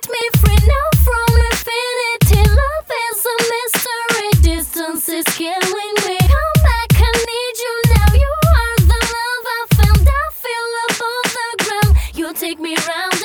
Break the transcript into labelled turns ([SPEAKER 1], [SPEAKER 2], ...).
[SPEAKER 1] me free now from infinity. Love is a mystery, distance is killing me. Come back, I need you now. You are the love I found. I feel above the ground. You take me round